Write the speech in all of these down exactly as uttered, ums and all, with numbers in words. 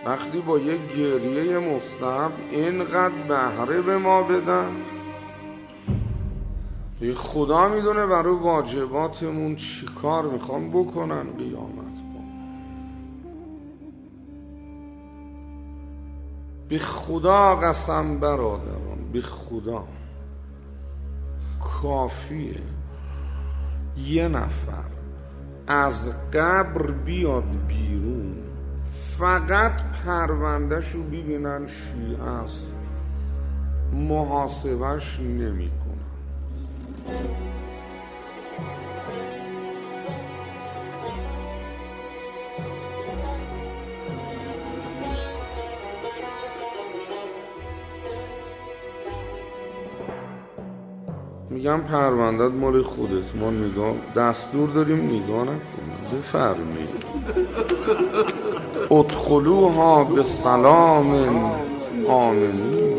وقتی با یک گریه مستحب اینقدر بهره به ما بدن، خدا میدونه برای واجباتمون چی کار میخوام بکنن قیامت با. به خدا قسم برادران، به خدا کافیه یه نفر از قبر بیاد بیرون، فقط پروندهشو ببینن شیعه است، محاسبش نمی کنن. میگم پروندت مال خودت، ما نگاه دستور داریم نگاه نکنیم. بفرمایید ادخلوها به سلام آمنین.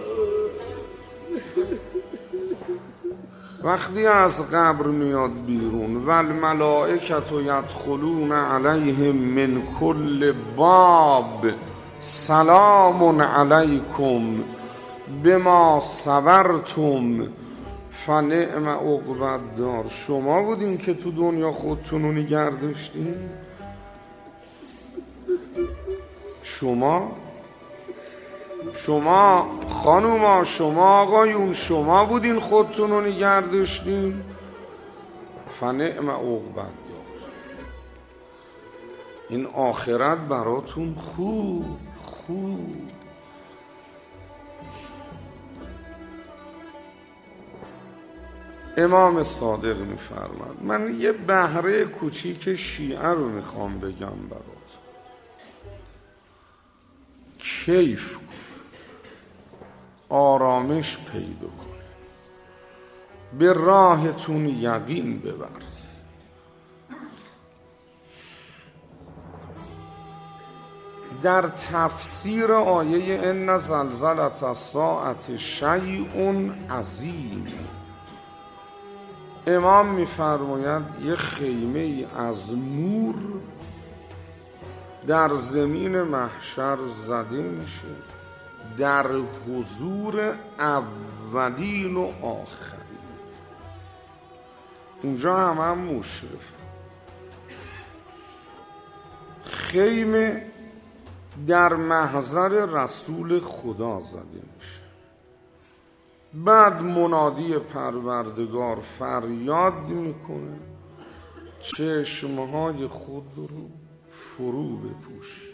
وقتی از قبر میاد بیرون، والملائکة یدخلون علیهم من کل باب سلام علیکم بما صبرتم فنعم عقبی الدار. شما بودین که تو دنیا خودتون رو نگه داشتین؟ شما شما خانوما، شما آقایون، شما بودین خودتون رو نگه داشتین؟ فنعم عقبی الدار. این آخرت براتون خوب خوب. امام صادق میفرماد من یه بهره کوچیک شیعه رو میخوام بگم برات. کیف کن، آرامش پیدا کن، به راهتون یقین ببرز. در تفسیر آیه ان زلزلة الساعة شیء عظیم، امام میفرماید یه خیمه ای از نور در زمین محشر زده میشه در حضور اولین و آخرین. اونجا هم هم مشرف. خیمه در محضر رسول خدا زده میشه. بعد منادی پروردگار فریاد میکنه چشمهای خود رو فرو بپوشید.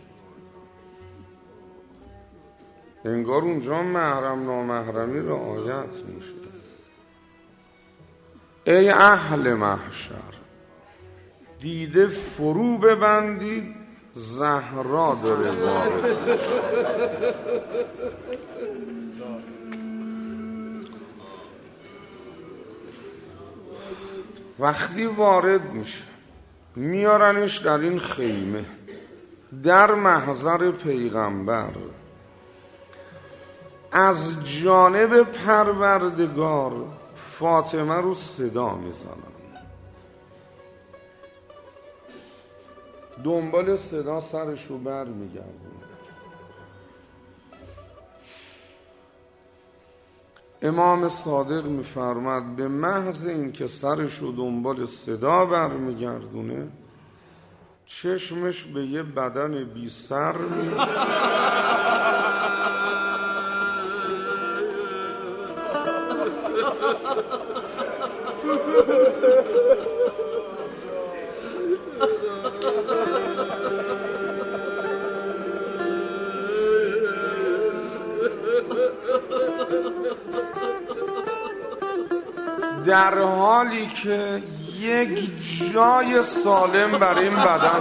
انگار اونجا محرم نامحرمی رعایت میشه. ای اهل محشر، دیده فرو ببندید، زهرا داره وارد میشه. وقتی وارد میشه میارنش در این خیمه در محضر پیغمبر. از جانب پروردگار فاطمه رو صدا میزنن، دنبال صدا سرش رو بر میگردن. امام صادق میفرماد به محض اینکه سرش رو دنبال صدا برمیگردونه، چشمش به یه بدن بی سر می در حالی که یک جای سالم برای این بدن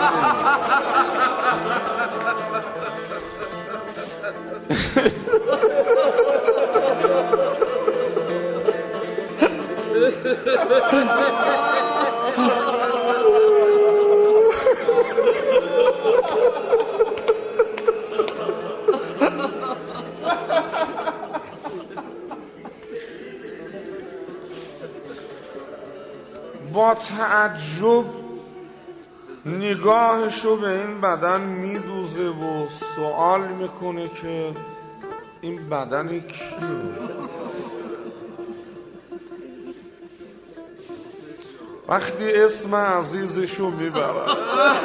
با تعجب نگاهشو به این بدن میدوزه و سوال میکنه که این بدن کیه؟ وقتی اسم عزیزشو میبرن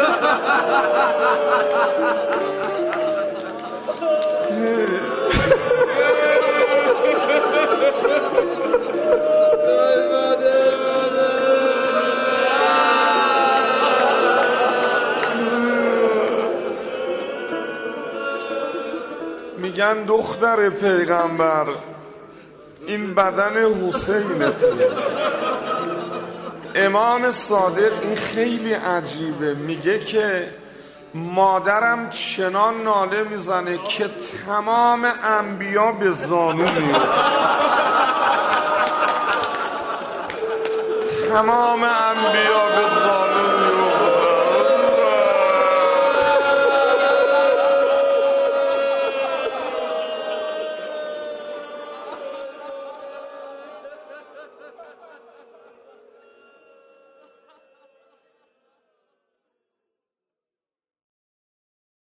میگن دختر پیغمبر این بدن حسینته. امام صادق این خیلی عجیبه، میگه که مادرم چنان ناله میزنه که تمام انبیا به زانو میاد، تمام انبیا به زانو میاد.